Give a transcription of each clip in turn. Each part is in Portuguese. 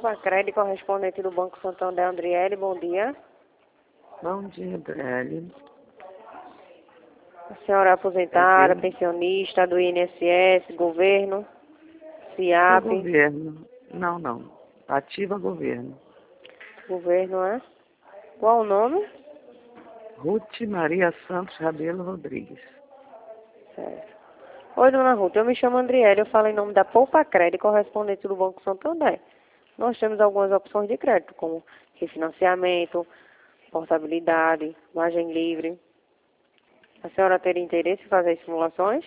Poupa Crédito, correspondente do Banco Santander, Andriele, bom dia. Bom dia, Andriele. A senhora é aposentada, pensionista do INSS, governo, Sou SIAP. governo. Não. Ativa governo. Governo, é? Qual o nome? Ruth Maria Santos Rabelo Rodrigues. Certo. Oi, dona Ruth, eu me chamo Andriele, eu falo em nome da Poupa Crédito, correspondente do Banco Santander. Nós temos algumas opções de crédito, como refinanciamento, portabilidade, margem livre. A senhora teria interesse em fazer simulações?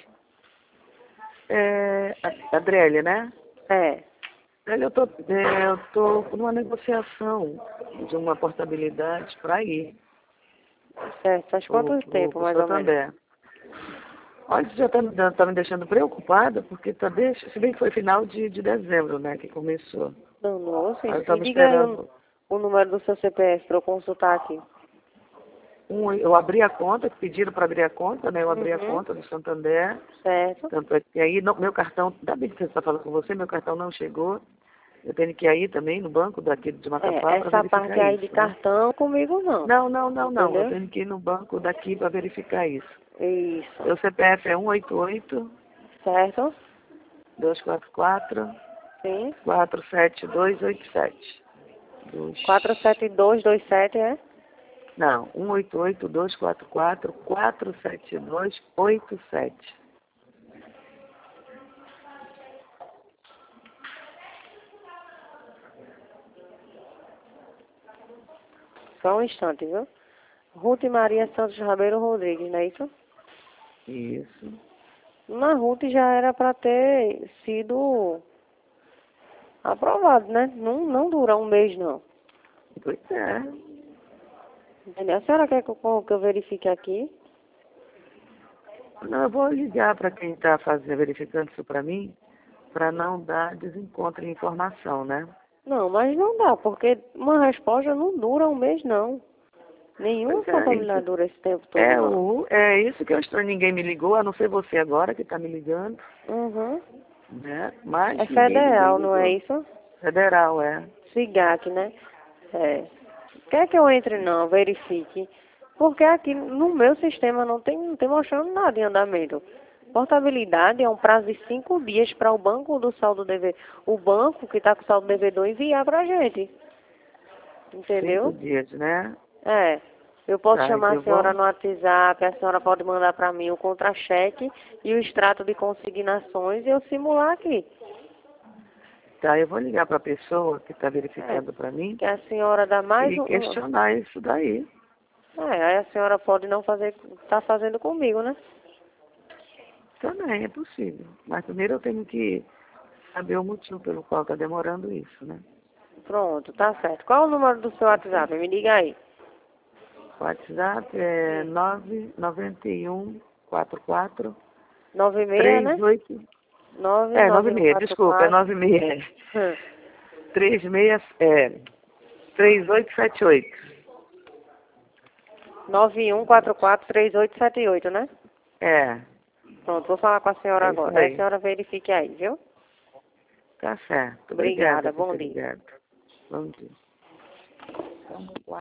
Adriele, né? É. Adriele, eu tô numa negociação de uma portabilidade para ir. Certo. Faz quanto tempo, mais ou menos? Olha, você já tá me deixando preocupada, porque se bem que foi final de dezembro, né, que começou. Não, sim. Eu Me estava diga aí esperando. o número do seu CPF para eu consultar aqui. Eu abri a conta, que pediram para abrir a conta, né? Eu abri a Uhum. conta do Santander. Certo. Tanto é que aí, meu cartão, ainda bem que você está falando com você, meu cartão não chegou. Eu tenho que ir aí também no banco daqui de Macapá para Essa verificar parte aí isso, de né? cartão comigo não. Não. Eu Entendeu? tenho que ir no banco daqui para verificar isso. Isso. Meu CPF é 188 Certo? 244 Sim. 47287. 47227, é? Não, 188 244 47287. Só um instante, viu? Ruth Maria Santos Rabelo Rodrigues, não é isso? Isso. Na Ruth já era para ter sido aprovado, né? Não dura um mês, não. Pois é. Entendeu? A senhora quer que eu verifique aqui? Não, eu vou ligar para quem está verificando isso para mim, para não dar desencontro em informação, né? Não, mas não dá, porque uma resposta não dura um mês, não. Nenhuma Pois é, contabilidade dura esse tempo todo, não. é isso que eu estou. Ninguém me ligou, a não ser você agora que está me ligando, Uhum. né? Mas É ninguém federal, não é ligou. isso? Federal, é. SIGAC, né? É. Quer que eu entre não, verifique? Porque aqui no meu sistema não tem mostrando nada em andamento. Portabilidade é um prazo de 5 dias para o banco do saldo devedor. O banco que está com o saldo devedor enviar para a gente. 5 Entendeu? dias, né? É. Eu posso Tá, chamar a eu vou. senhora no WhatsApp, a senhora pode mandar para mim o contra-cheque e o extrato de consignações e eu simular aqui. Tá, eu vou ligar para a pessoa que está É. verificando para mim Que a senhora dá mais e um. questionar isso daí. Aí a senhora pode não fazer, tá fazendo comigo, né? Também é possível. Mas primeiro eu tenho que saber o motivo pelo qual está demorando isso, né? Pronto, tá certo. Qual o número do seu WhatsApp? Me diga aí. O WhatsApp é 99144 96, né? 38. É, 96, desculpa, é 99144. 96. 36, 3878. 91443878, né? É, Pronto, vou falar com a senhora é isso agora. Aí a aí. senhora verifique aí, viu? Tá certo. Obrigada Obrigada, por bom ter dia. ligado. Bom dia. Vamos lá.